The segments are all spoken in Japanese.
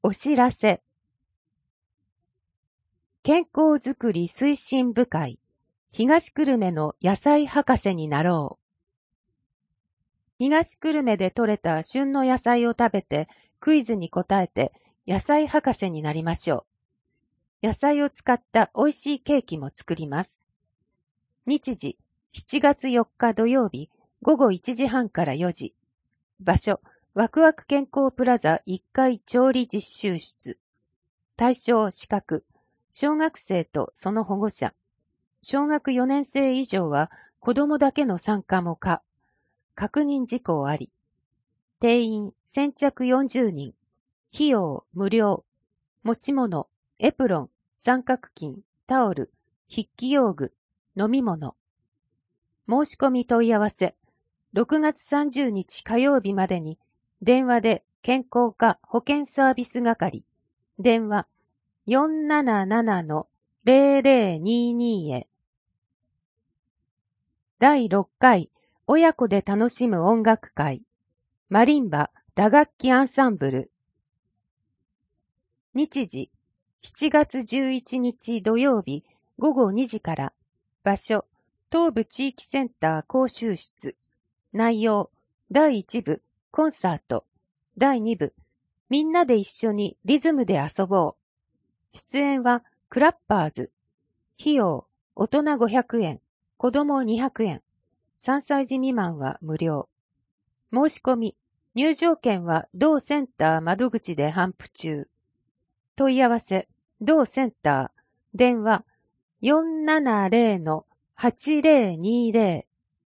お知らせ。健康づくり推進部会、東久留米の野菜博士になろう。東久留米で採れた旬の野菜を食べて、クイズに答えて、野菜博士になりましょう。野菜を使った美味しいケーキも作ります。日時、7月4日土曜日、午後1時半から4時。場所、ワクワク健康プラザ1階調理実習室。対象資格、小学生とその保護者。小学4年生以上は子供だけの参加も可。確認事項あり。定員先着40人。費用無料。持ち物、エプロン、三角巾、タオル、筆記用具、飲み物。申し込み問い合わせ。6月30日火曜日までに、電話で健康課保健サービス係。電話477-0022へ。第6回親子で楽しむ音楽会。マリンバ打楽器アンサンブル。日時7月11日土曜日午後2時から。場所東部地域センター講習室。内容第1部コンサート。第2部みんなで一緒にリズムで遊ぼう。出演はクラッパーズ。費用大人500円、子供200円。3歳児未満は無料。申し込み、入場券は同センター窓口で頒布中。問い合わせ、同センター、電話470-8020。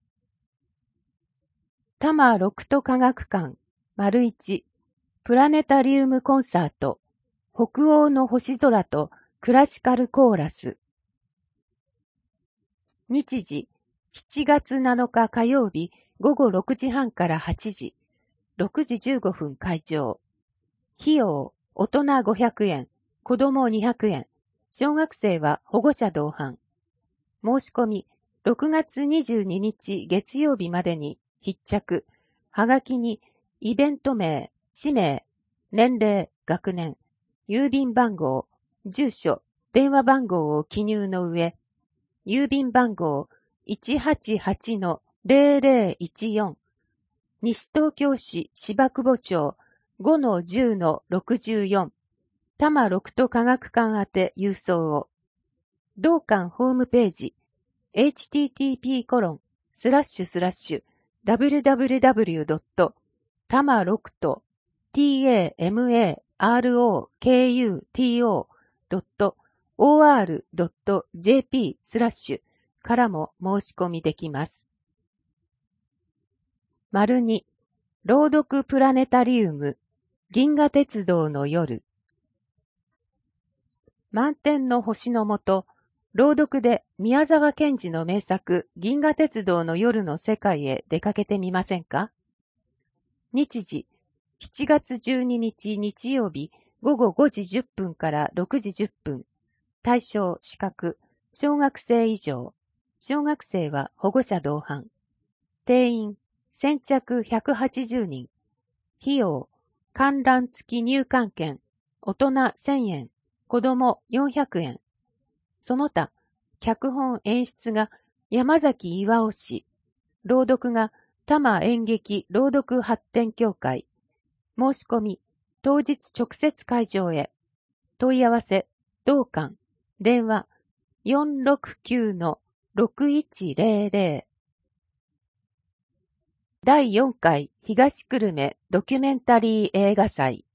多摩六都科学館、1、プラネタリウムコンサート、北欧の星空とクラシカルコーラス。日時、7月7日火曜日午後6時半から8時、6時15分開場。費用、大人500円、子供200円、小学生は保護者同伴。申し込み、6月22日月曜日までに必着、はがきにイベント名、氏名、年齢、学年、郵便番号、住所、電話番号を記入の上、郵便番号 188-0014 西東京市芝久保町 5-10-64 多摩六都科学館宛て郵送を。同館ホームページ http://www.tamarokuto.or.jp/ からも申し込みできます。2、朗読プラネタリウム、銀河鉄道の夜。満天の星の下、朗読で宮沢賢治の名作銀河鉄道の夜の世界へ出かけてみませんか？日時、7月12日日曜日午後5時10分から6時10分。対象資格、小学生以上。小学生は保護者同伴。定員、先着180人。費用、観覧付き入館券、大人1000円、子供400円。その他、脚本演出が山崎巌氏。朗読が多摩演劇朗読発展協会。申し込み、当日直接会場へ。問い合わせ、同館。電話、469-6100。第4回東久留米ドキュメンタリー映画祭。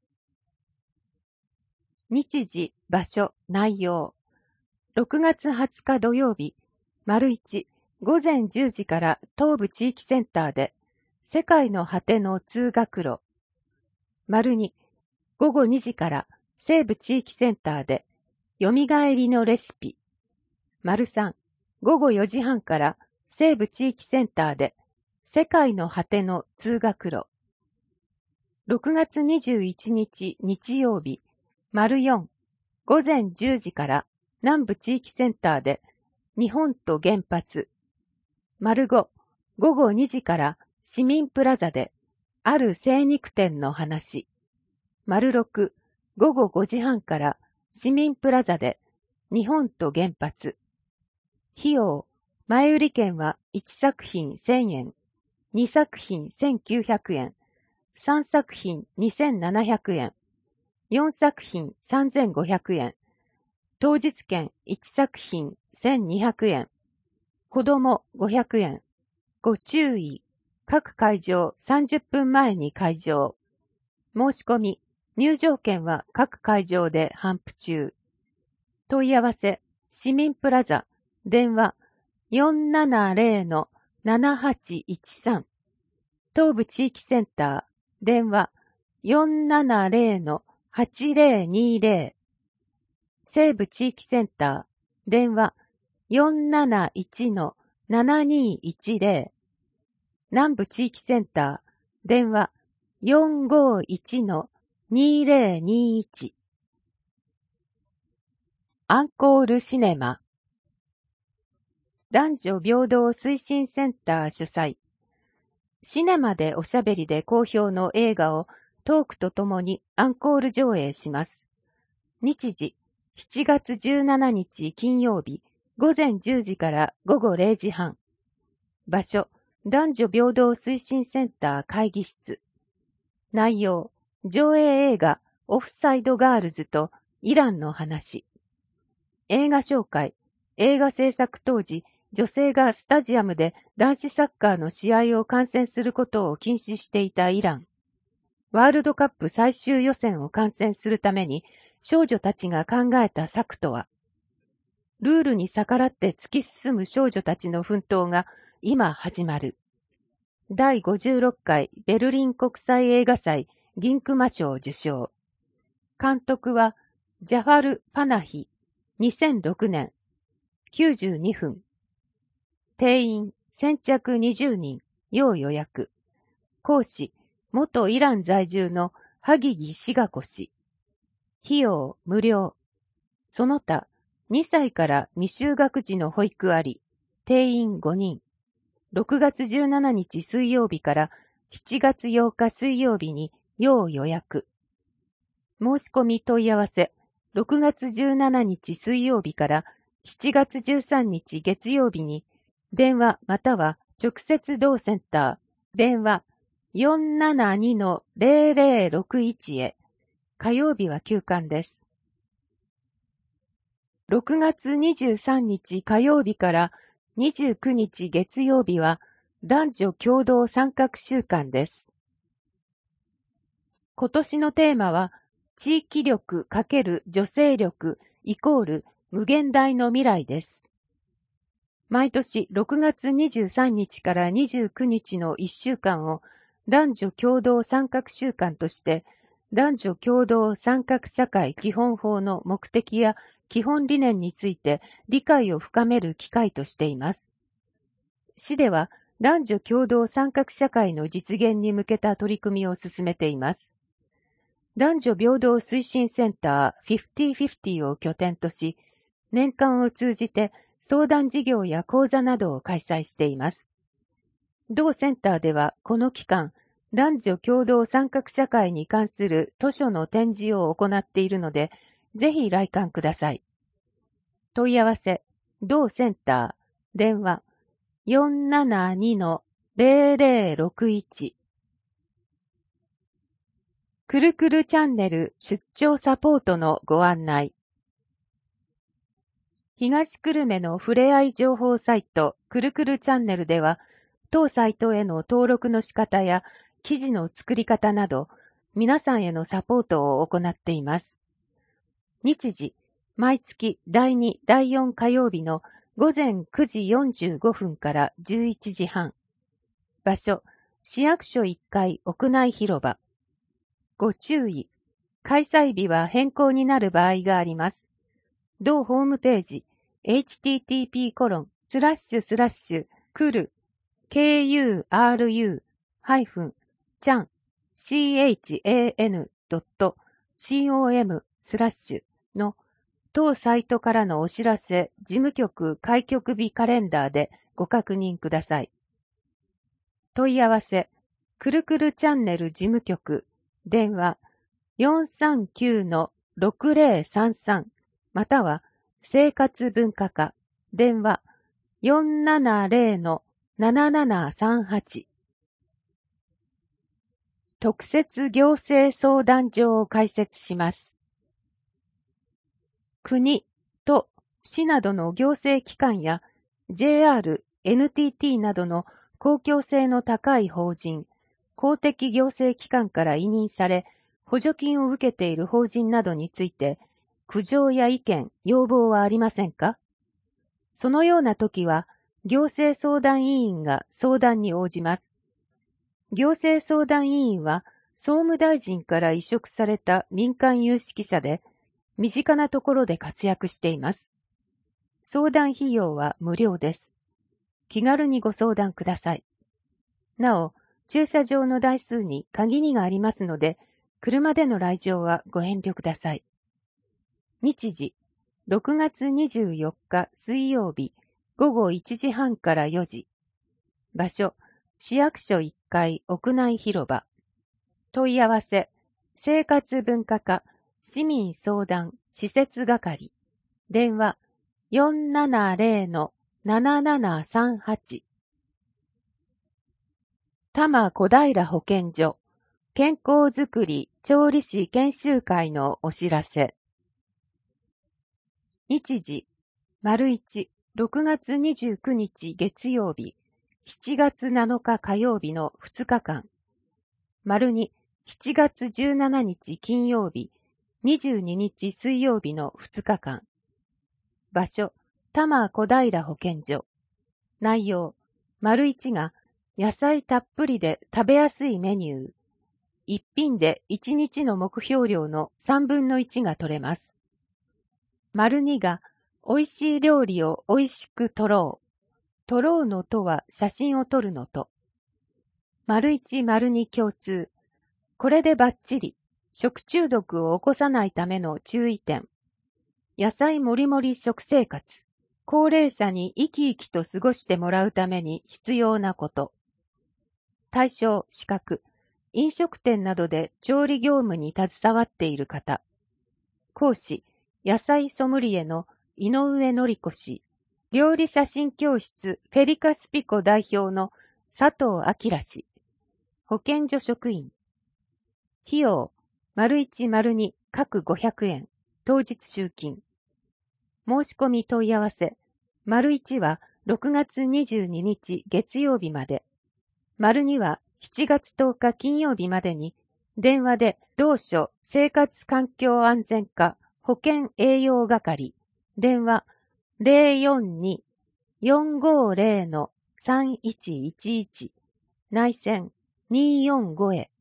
日時、場所、内容。6月20日土曜日、1、午前10時から東部地域センターで、世界の果ての通学路。2、午後2時から西部地域センターで、よみがえりのレシピ。3、午後4時半から西部地域センターで、世界の果ての通学路。6月21日日曜日、4、午前10時から南部地域センターで、日本と原発。5、午後2時から市民プラザで、ある精肉店の話。6、 午後5時半から市民プラザで日本と原発。費用、前売り券は1作品1000円、2作品1900円、3作品2700円、4作品3500円、当日券1作品1200円、子供500円。ご注意、各会場30分前に開場。申し込み、入場券は各会場で頒布中。問い合わせ、市民プラザ、電話 470-7813。東部地域センター、電話 470-8020。西部地域センター、電話 471-7210。南部地域センター、電話 451-2021。アンコールシネマ。男女平等推進センター主催。シネマでおしゃべりで好評の映画をトークとともにアンコール上映します。日時、7月17日金曜日、午前10時から午後0時半。場所、男女平等推進センター会議室。内容、上映映画、オフサイドガールズとイランの話。映画紹介、映画制作当時、女性がスタジアムで男子サッカーの試合を観戦することを禁止していたイラン。ワールドカップ最終予選を観戦するために少女たちが考えた策とは。ルールに逆らって突き進む少女たちの奮闘が今始まる。第56回ベルリン国際映画祭銀熊賞受賞。監督はジャファル・パナヒ。2006年。92分。定員先着20人。要予約。講師、元イラン在住の萩木志賀子氏。費用無料。その他、2歳から未就学児の保育あり。定員5人。6月17日水曜日から7月8日水曜日に要予約。申し込み問い合わせ。6月17日水曜日から7月13日月曜日に電話または直接同センター、電話 472-0061 へ。火曜日は休館です。6月23日火曜日から29日月曜日は男女共同参画週間です。今年のテーマは地域力×女性力=無限大の未来です。毎年6月23日から29日の1週間を男女共同参画週間として男女共同参画社会基本法の目的や基本理念について理解を深める機会としています。市では男女共同参画社会の実現に向けた取り組みを進めています。男女平等推進センター5050を拠点とし、年間を通じて相談事業や講座などを開催しています。同センターではこの期間、男女共同参画社会に関する図書の展示を行っているので、ぜひ来館ください。問い合わせ、同センター、電話 472-0061。くるくるチャンネル出張サポートのご案内。東久留米のふれあい情報サイトくるくるチャンネルでは、当サイトへの登録の仕方や記事の作り方など、皆さんへのサポートを行っています。日時、毎月第2、第4火曜日の午前9時45分から11時半。場所、市役所1階屋内広場。ご注意。開催日は変更になる場合があります。同ホームページ、http://kuru-chan.com/ の当サイトからのお知らせ事務局開局日カレンダーでご確認ください。問い合わせ、くるくるチャンネル事務局、電話 5033または生活文化課電話470-7738特設行政相談所を開設します。国、都、市などの行政機関や JR、NTT などの公共性の高い法人、公的行政機関から委任され、補助金を受けている法人などについて、苦情や意見、要望はありませんか？そのようなときは、行政相談委員が相談に応じます。行政相談委員は、総務大臣から委嘱された民間有識者で、身近なところで活躍しています。相談費用は無料です。気軽にご相談ください。なお、駐車場の台数に限りがありますので、車での来場はご遠慮ください。日時、6月24日水曜日、午後1時半から4時。場所、市役所1階屋内広場。問い合わせ、生活文化課、市民相談、施設係。電話、470-7738。多摩小平保健所、健康づくり調理師研修会のお知らせ。日時、1、6月29日月曜日、7月7日火曜日の2日間。2、7月17日金曜日、22日水曜日の2日間。場所、多摩小平保健所。内容、1が野菜たっぷりで食べやすいメニュー。一品で1日の目標量の3分の1が取れます。2が美味しい料理を美味しく撮ろう。撮ろうのとは写真を撮るのと。1、2共通。これでバッチリ。食中毒を起こさないための注意点。野菜もりもり食生活。高齢者に生き生きと過ごしてもらうために必要なこと。対象、資格。飲食店などで調理業務に携わっている方。講師、野菜ソムリエの井上典子氏。料理写真教室フェリカスピコ代表の佐藤明氏。保健所職員。費用、1、2各500円。当日集金。申し込み問い合わせ。1は6月22日月曜日まで。2は7月10日金曜日までに、電話で同所生活環境安全課保健栄養係、電話 042-450-3111 内線245へ。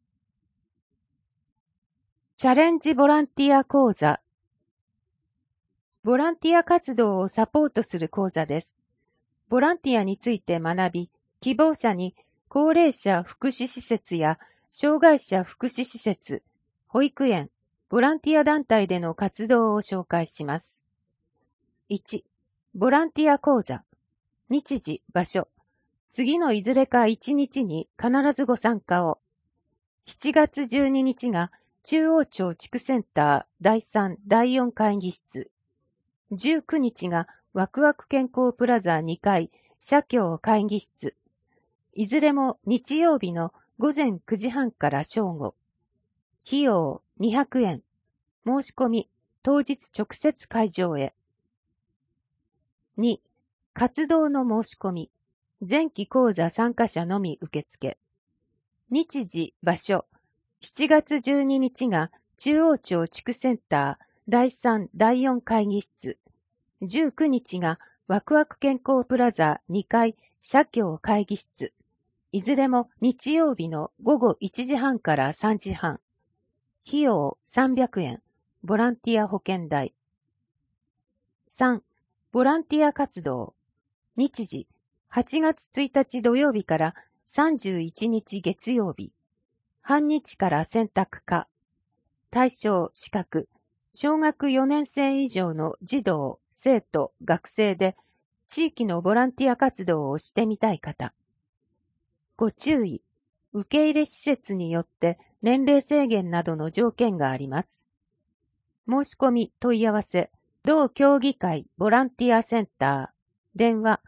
チャレンジボランティア講座。ボランティア活動をサポートする講座です。ボランティアについて学び、希望者に高齢者福祉施設や障害者福祉施設、保育園、ボランティア団体での活動を紹介します。1、ボランティア講座。日時、場所。次のいずれか1日に必ずご参加を。7月12日が中央町地区センター第3、第4会議室。19日がワクワク健康プラザ2階社協会議室。いずれも日曜日の午前9時半から正午。費用200円。申し込み、当日直接会場へ。2、活動の申し込み。前期講座参加者のみ受付。日時、場所。7月12日が中央町地区センター第3、第4会議室。19日がワクワク健康プラザ2階社協会議室。いずれも日曜日の午後1時半から3時半。費用300円。ボランティア保険代。3、ボランティア活動。日時、8月1日土曜日から31日月曜日。半日から選択可。対象、資格。小学4年生以上の児童、生徒、学生で、地域のボランティア活動をしてみたい方。ご注意。受け入れ施設によって年齢制限などの条件があります。 申し込み問い合わせ、同協議会ボランティアセンター、電話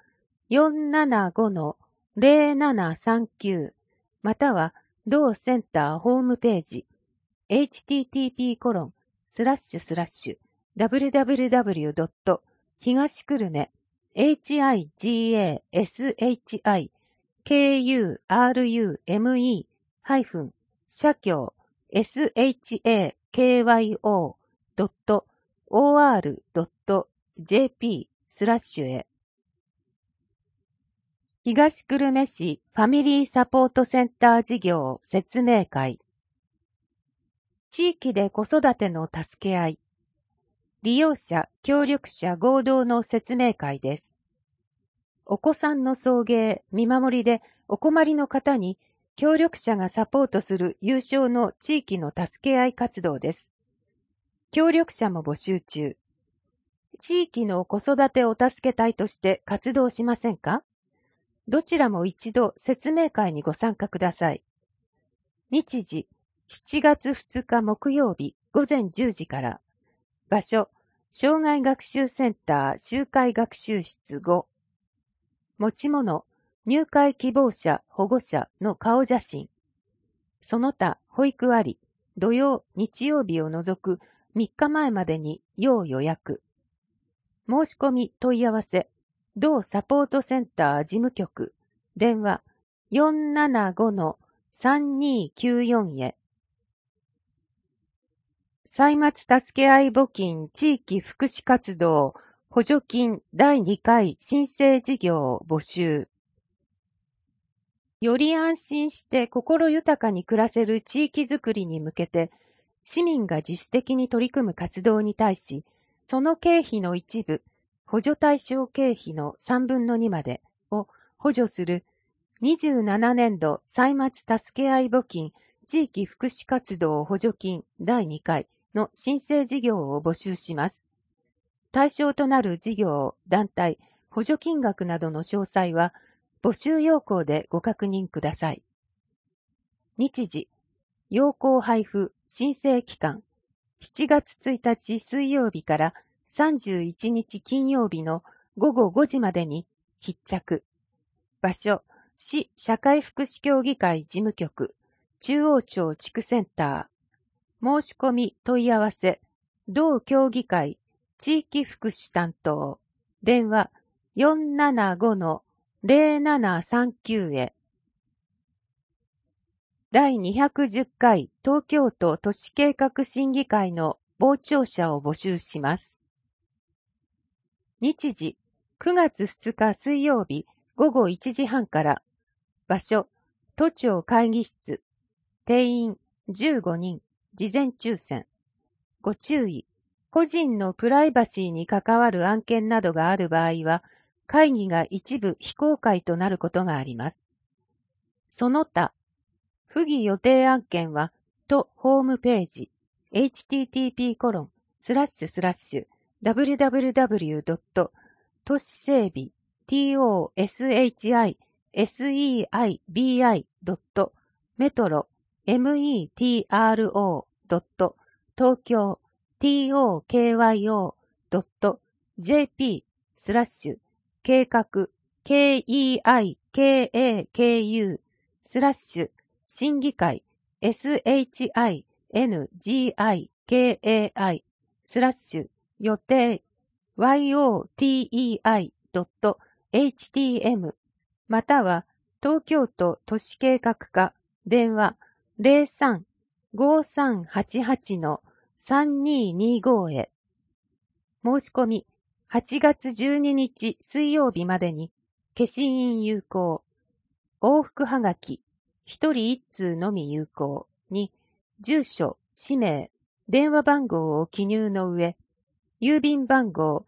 475-0739 または同センターホームページ http://www. 東久留米 higaskurume-社協 shakyo.or.jp/ へ東久留米市ファミリーサポートセンター事業説明会。地域で子育ての助け合い。利用者、協力者合同の説明会です。お子さんの送迎、見守りでお困りの方に協力者がサポートする有償の地域の助け合い活動です。協力者も募集中。地域の子育てお助け隊として活動しませんか？どちらも一度説明会にご参加ください。日時、7月2日木曜日午前10時から。場所、障害学習センター集会学習室5。持ち物、入会希望者、保護者の顔写真。その他、保育あり、土曜、日曜日を除く3日前までに要予約。申し込み問い合わせ、同サポートセンター事務局、電話 475-3294 へ。歳末助け合い募金地域福祉活動補助金第2回申請事業募集。より安心して心豊かに暮らせる地域づくりに向けて、市民が自主的に取り組む活動に対し、その経費の一部、補助対象経費の3分の2までを補助する27年度歳末助け合い募金地域福祉活動補助金第2回の申請事業を募集します。対象となる事業、団体、補助金額などの詳細は、募集要項でご確認ください。日時、要項配布申請期間、7月1日水曜日から31日金曜日の午後5時までに必着。場所、市社会福祉協議会事務局、中央町地区センター。申し込み問い合わせ、同協議会地域福祉担当。電話 475-0739 へ。第210回東京都都市計画審議会の傍聴者を募集します。日時、9月2日水曜日午後1時半から。場所、都庁会議室。定員15人、事前抽選。ご注意、個人のプライバシーに関わる案件などがある場合は、会議が一部非公開となることがあります。その他、不義予定案件は、都ホームページ、http://www. 都市整備 toshiseibi.metro metro.tokyo.jp/計画 keikaku/ 審議会 shingikai/ 予定 yotei.htm または東京都都市計画課電話 03-5388-3225 へ。申し込み8月12日水曜日までに消印有効。往復はがき一人一通のみ有効に住所、氏名、電話番号を記入の上、郵便番号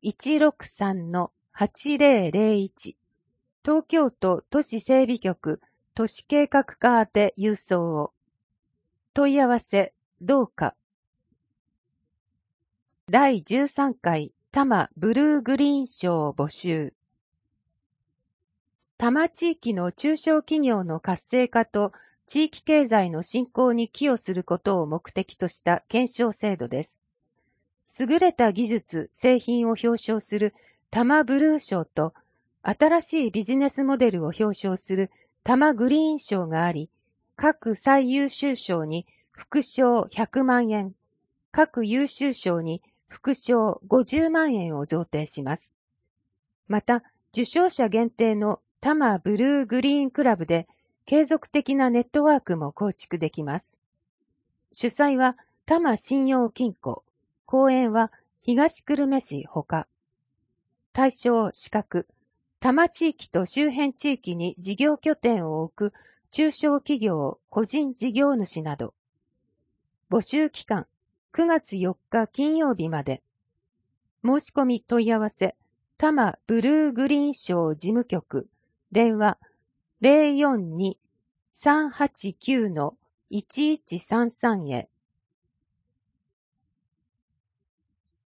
163-8001 東京都都市整備局都市計画課宛て郵送を。問い合わせ、どうか。第13回多摩ブルーグリーン賞募集。多摩地域の中小企業の活性化と地域経済の振興に寄与することを目的とした検証制度です。 優れた技術、製品を表彰する多摩ブルー賞と、新しいビジネスモデルを表彰する多摩グリーン賞があり、各最優秀賞に副賞100万円、各優秀賞に副賞50万円を贈呈します。また、受賞者限定の多摩ブルーグリーンクラブで継続的なネットワークも構築できます。主催は多摩信用金庫、講演は東久留米市ほか。対象資格、多摩地域と周辺地域に事業拠点を置く中小企業、個人事業主など。募集期間、9月4日金曜日まで。申し込み問い合わせ、多摩ブルーグリーン賞事務局、電話 042-389-1133 へ。